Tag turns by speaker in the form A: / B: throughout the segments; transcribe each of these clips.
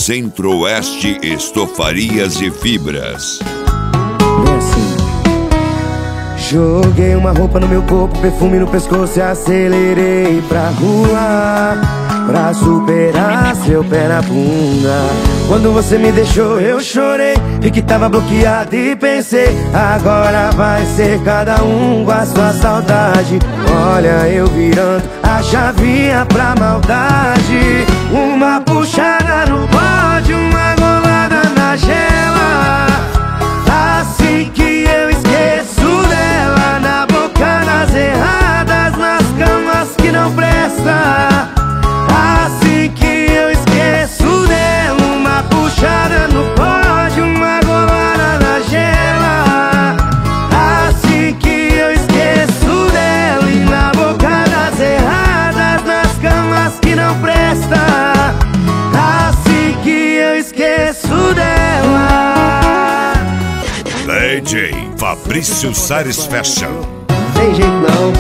A: Centro-Oeste Estofarias e Fibras.
B: Bem assim. Joguei uma roupa no meu corpo, perfume no pescoço e acelerei pra rua, pra superar seu pé na bunda. Quando você me deixou eu chorei, vi que tava bloqueado e pensei, agora vai ser cada um com a sua saudade. Olha eu virando a chavinha pra maldade. Uma puxada no bode, uma golada na gela. Assim que eu esqueço dela, na boca das erradas, nas camas que não presta. Assim que eu esqueço dela, uma puxada no pódio, uma golada na gela. Assim que eu esqueço dela, e na boca das erradas, nas camas que não presta. Assim que eu esqueço dela.
A: DJ Fabrício Sares Fashion.
B: Sem jeito não.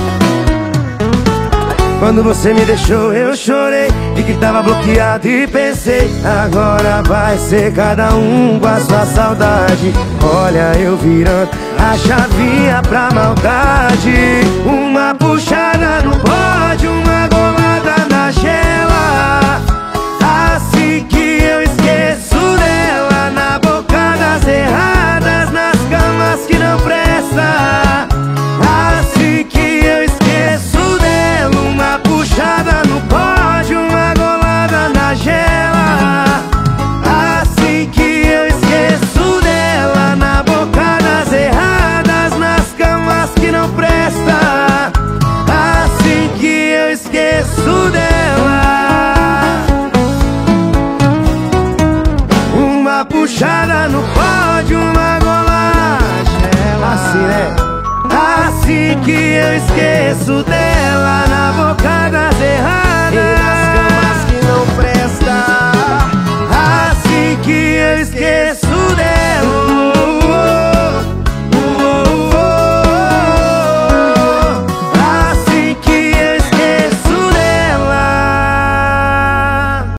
B: Quando você me deixou eu chorei, vi que tava bloqueado e pensei, agora vai ser cada um com a sua saudade. Olha eu virando a chavinha pra maldade. Uma puxada no bode, uma golada na gela. Assim que eu esqueço dela, na boca das erradas, nas camas que não presta. Assim que eu esqueço dela, uma puxada no pódio, uma golada na gela. Assim que eu esqueço dela, na boca das erradas, nas camas que não presta. Assim que eu esqueço dela. Uma puxada no pódio, uma golada na gela. Assim, né? Assim que eu esqueço dela,